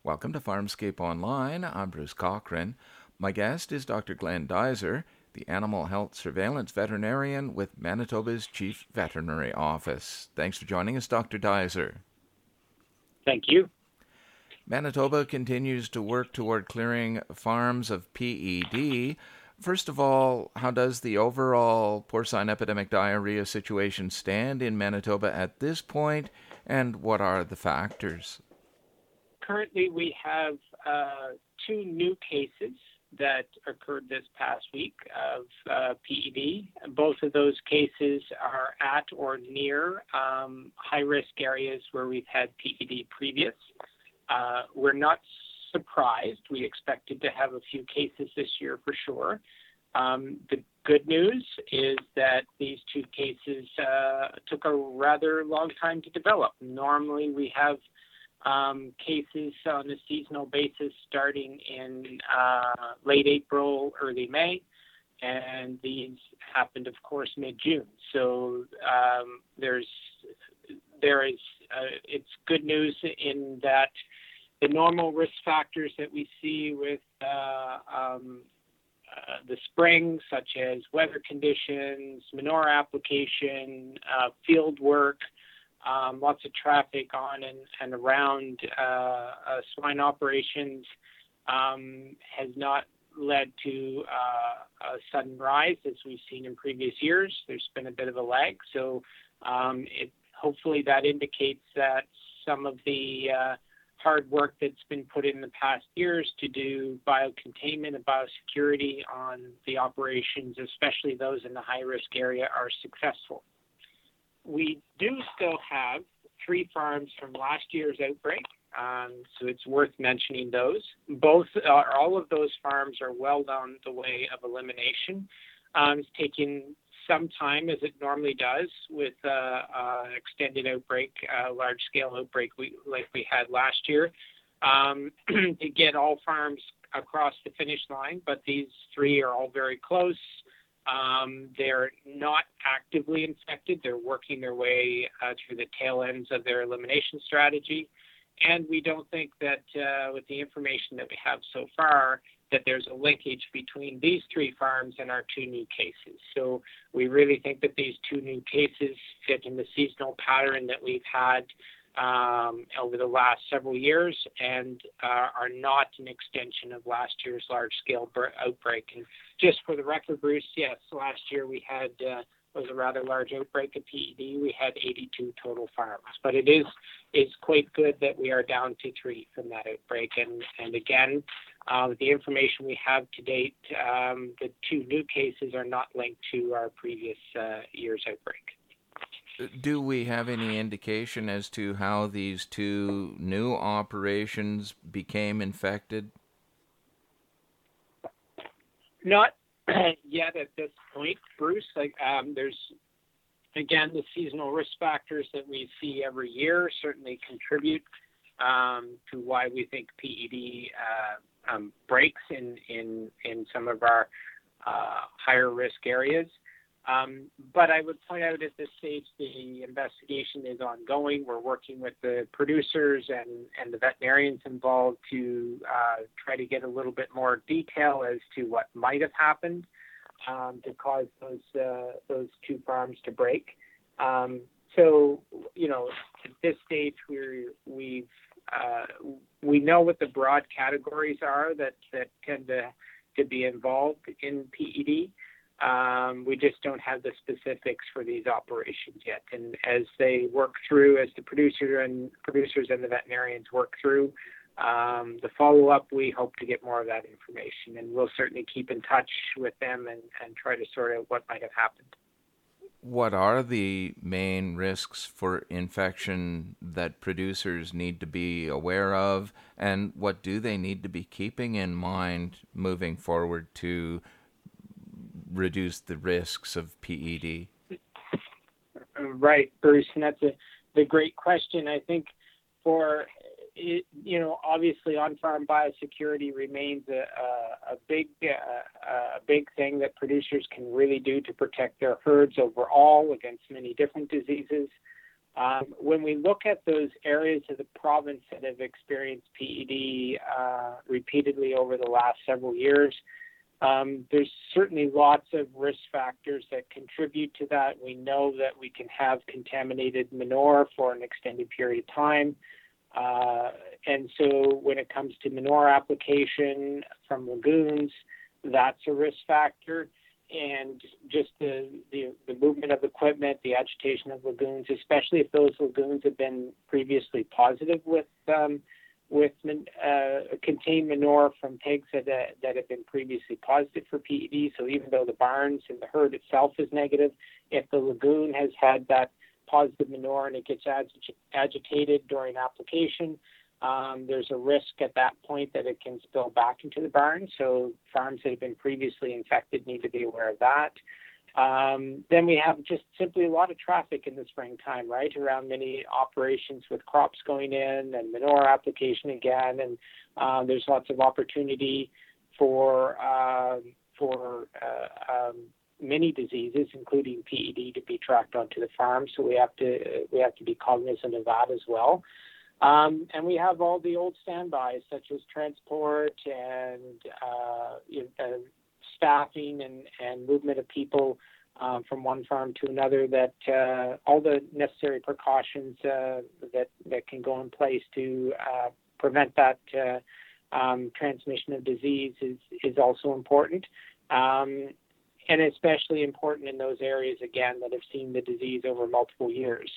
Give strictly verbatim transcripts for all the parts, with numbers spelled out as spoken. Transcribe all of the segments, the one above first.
Welcome to Farmscape Online. I'm Bruce Cochran. My guest is Doctor Glenn Deiser, the Animal Health Surveillance Veterinarian with Manitoba's Chief Veterinary Office. Thanks for joining us, Doctor Deiser. Thank you. Manitoba continues to work toward clearing farms of P E D. First of all, how does the overall porcine epidemic diarrhea situation stand in Manitoba at this point, and what are the factors? Currently, we have uh, two new cases that occurred this past week of uh, P E D. Both of those cases are at or near um, high-risk areas where we've had P E D previous. Uh, we're not surprised. We expected to have a few cases this year for sure. Um, the good news is that these two cases uh, took a rather long time to develop. Normally, we have um, cases on a seasonal basis starting in uh, late April, early May, and these happened, of course, mid-June. So um, there's there is uh, it's good news in that the normal risk factors that we see with uh, um, uh, the spring, such as weather conditions, manure application, uh, field work, um, lots of traffic on and, and around uh, uh, swine operations, um, has not led to uh, a sudden rise as we've seen in previous years. There's been a bit of a lag, so um, it, hopefully that indicates that some of the uh, hard work that's been put in the past years to do biocontainment and biosecurity on the operations, especially those in the high-risk area, are successful. We do still have three farms from last year's outbreak, um, so it's worth mentioning those. Both, uh, all of those farms are well down the way of elimination. Um, it's taking some time, as it normally does, with uh, uh, extended outbreak, uh, large-scale outbreak we, like we had last year, um, to get all farms across the finish line. But these three are all very close. Um, they're not actively infected. They're working their way uh, through the tail ends of their elimination strategy. And we don't think that uh, with the information that we have so far, that there's a linkage between these three farms and our two new cases. So we really think that these two new cases fit in the seasonal pattern that we've had um, over the last several years and uh, are not an extension of last year's large-scale outbreak. And just for the record, Bruce, yes, last year we had uh, was a rather large outbreak of P E D. We had eighty-two total farms, but it is is quite good that we are down to three from that outbreak. And and again, uh, with the information we have to date, um, the two new cases are not linked to our previous uh, year's outbreak. Do we have any indication as to how these two new operations became infected? Not yet at this point, Bruce. Like, um, there's, again, the seasonal risk factors that we see every year certainly contribute um, to why we think P E D uh, um, breaks in, in, in some of our uh, higher risk areas. Um, but I would point out at this stage the investigation is ongoing. We're working with the producers and, and the veterinarians involved to uh, try to get a little bit more detail as to what might have happened um, to cause those uh, those two farms to break. Um, so, you know, at this stage we're, we've uh, we know what the broad categories are that, that tend to, to be involved in P E D. Um, we just don't have the specifics for these operations yet. And as they work through, as the producer and producers and the veterinarians work through um, the follow-up, we hope to get more of that information. And we'll certainly keep in touch with them and, and try to sort out what might have happened. What are the main risks for infection that producers need to be aware of, and what do they need to be keeping in mind moving forward to reduce the risks of P E D? Right, Bruce, and that's a the great question. I think for it, you know, obviously on-farm biosecurity remains a, a, a big uh, a big thing that producers can really do to protect their herds overall against many different diseases. Um, when we look at those areas of the province that have experienced P E D uh, repeatedly over the last several years, um, there's certainly lots of risk factors that contribute to that. We know that we can have contaminated manure for an extended period of time. Uh, and so when it comes to manure application from lagoons, that's a risk factor. And just the, the, the movement of equipment, the agitation of lagoons, especially if those lagoons have been previously positive with um, with uh, contained manure from pigs that, uh, that have been previously positive for P E D. So even though the barns and the herd itself is negative, if the lagoon has had that positive manure and it gets ag- agitated during application, Um, there's a risk at that point that it can spill back into the barn. So farms that have been previously infected need to be aware of that. Um, then we have just simply a lot of traffic in the springtime, right, around many operations with crops going in and manure application again. And uh, there's lots of opportunity for uh, for uh, um, many diseases, including P E D, to be tracked onto the farm. So we have to we have to be cognizant of that as well. Um, and we have all the old standbys, such as transport and uh, you know, uh, staffing and, and movement of people um, from one farm to another, that uh, all the necessary precautions uh, that, that can go in place to uh, prevent that uh, um, transmission of disease is, is also important. Um, and especially important in those areas, again, that have seen the disease over multiple years.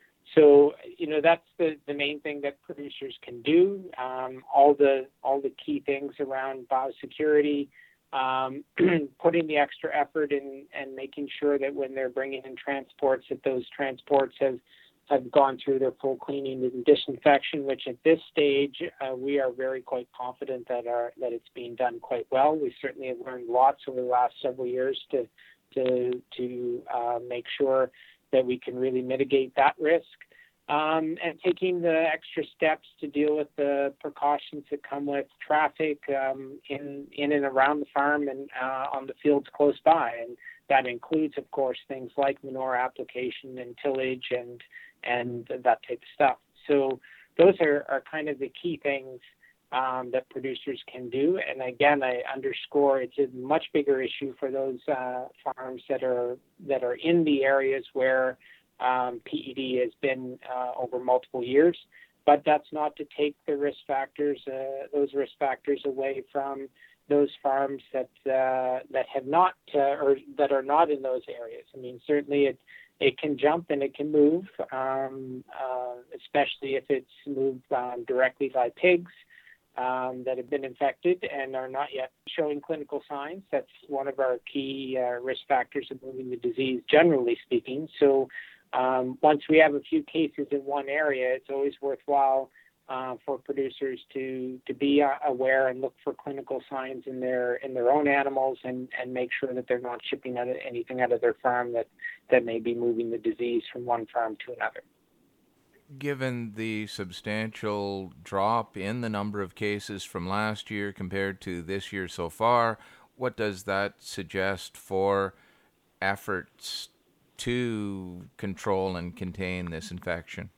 So, you know, that's the, the main thing that producers can do. Um, all the all the key things around biosecurity, um, putting the extra effort in and making sure that when they're bringing in transports, that those transports have, have gone through their full cleaning and disinfection, which at this stage uh, we are very quite confident that are that it's being done quite well. We certainly have learned lots over the last several years to to to uh, make sure that we can really mitigate that risk, um, and taking the extra steps to deal with the precautions that come with traffic um, in in and around the farm and uh, on the fields close by. And that includes, of course, things like manure application and tillage and and that type of stuff. So those are, are kind of the key things Um, that producers can do. And again, I underscore it's a much bigger issue for those uh, farms that are that are in the areas where um, P E D has been uh, over multiple years. But that's not to take the risk factors, uh, those risk factors away from those farms that uh, that have not uh, or that are not in those areas. I mean, certainly it it can jump and it can move, um, uh, especially if it's moved um, directly by pigs Um, that have been infected and are not yet showing clinical signs. That's one of our key uh, risk factors of moving the disease, generally speaking. So um, once we have a few cases in one area, it's always worthwhile uh, for producers to to be uh, aware and look for clinical signs in their in their own animals and, and make sure that they're not shipping out of anything out of their farm that, that may be moving the disease from one farm to another. Given the substantial drop in the number of cases from last year compared to this year so far, what does that suggest for efforts to control and contain this infection?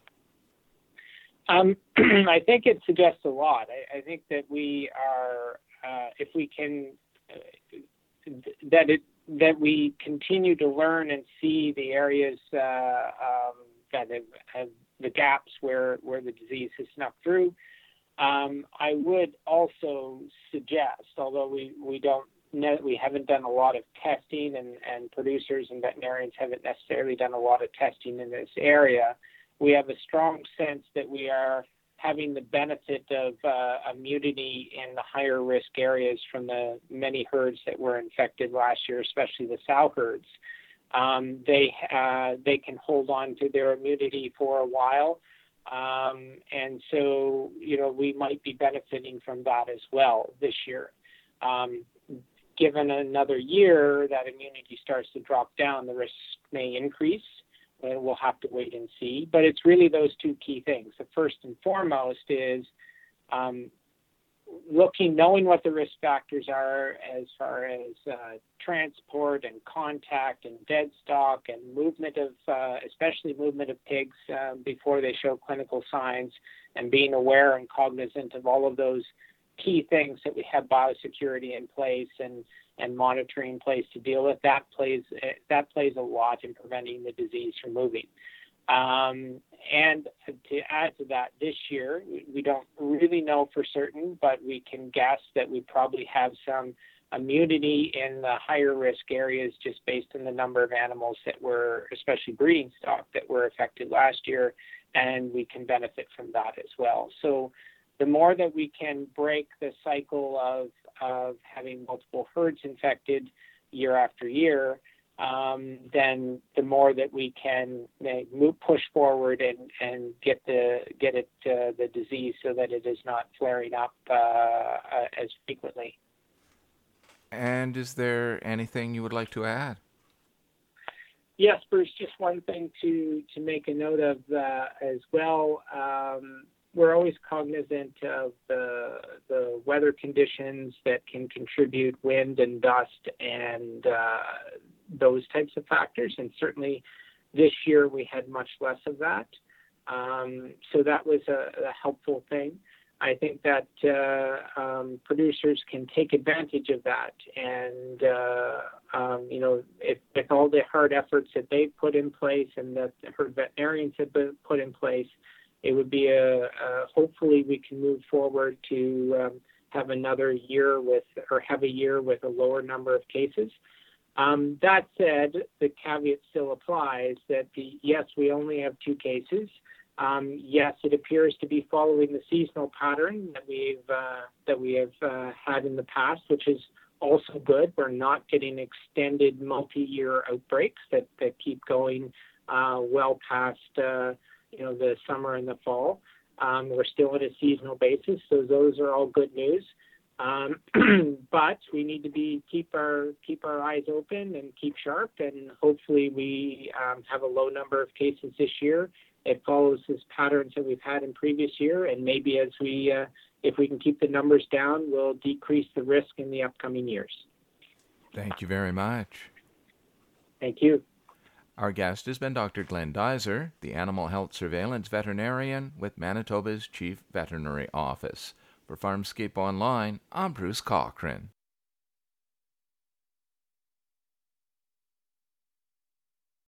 Um, I think it suggests a lot. I, I think that we are, uh, if we can, uh, that it that we continue to learn and see the areas uh, um, that have, have the gaps where, where the disease has snuck through. Um, I would also suggest, although we, we don't know, we haven't done a lot of testing and, and producers and veterinarians haven't necessarily done a lot of testing in this area, we have a strong sense that we are having the benefit of uh, immunity in the higher risk areas from the many herds that were infected last year, especially the sow herds. Um, they uh, they can hold on to their immunity for a while, um, and so you know we might be benefiting from that as well this year. Um, given another year that immunity starts to drop down, the risk may increase. And we'll have to wait and see. But it's really those two key things. The first and foremost is um, looking, knowing what the risk factors are as far as uh, transport and contact and dead stock and movement of, uh, especially movement of pigs uh, before they show clinical signs, and being aware and cognizant of all of those key things that we have biosecurity in place and, and monitoring in place to deal with, that plays, that plays a lot in preventing the disease from moving. Um, and to add to that, this year, we don't really know for certain, but we can guess that we probably have some immunity in the higher risk areas just based on the number of animals that were, especially breeding stock, that were affected last year, and we can benefit from that as well. So the more that we can break the cycle of, of having multiple herds infected year after year, Um, then the more that we can uh, move, push forward and, and get the get it uh, the disease so that it is not flaring up uh, uh, as frequently. And is there anything you would like to add? Yes, Bruce. Just one thing to to make a note of uh, as well. Um, we're always cognizant of the the weather conditions that can contribute, wind and dust and uh, those types of factors, and certainly this year we had much less of that. Um, so that was a, a helpful thing. I think that uh, um, producers can take advantage of that, and uh, um, you know, if, with all the hard efforts that they've put in place and that her veterinarians have been put in place, it would be a, a hopefully we can move forward to um, have another year with, or have a year with a lower number of cases. Um, that said, the caveat still applies that the, yes, we only have two cases. Um, yes, it appears to be following the seasonal pattern that we've uh, that we have uh, had in the past, which is also good. We're not getting extended multi-year outbreaks that, that keep going uh, well past uh, you know the summer and the fall. Um, we're still on a seasonal basis, so those are all good news. Um, but we need to be keep our keep our eyes open and keep sharp, and hopefully we um, have a low number of cases this year. It follows this patterns that we've had in previous year, and maybe as we uh, if we can keep the numbers down, we'll decrease the risk in the upcoming years. Thank you very much. Thank you. Our guest has been Doctor Glenn Deiser, the Animal Health Surveillance Veterinarian with Manitoba's Chief Veterinary Office. For Farmscape Online, I'm Bruce Cochran.